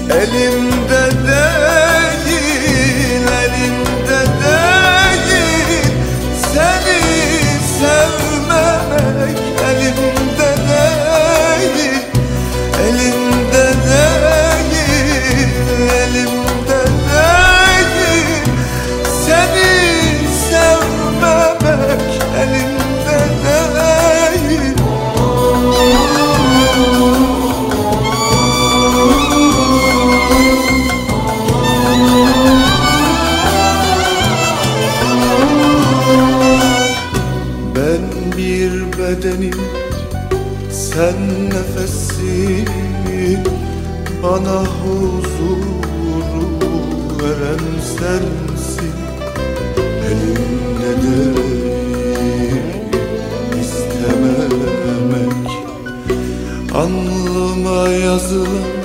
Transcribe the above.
Elimde değil, elimde değil, seni sevmemek. Elimde değil, elimde değil, elimde değil, seni sevmemek. Elimde değil. Ben bir bedenim, sen nefesim, bana huzuru veren sensin. Elimde değil istememek, alnıma yazılan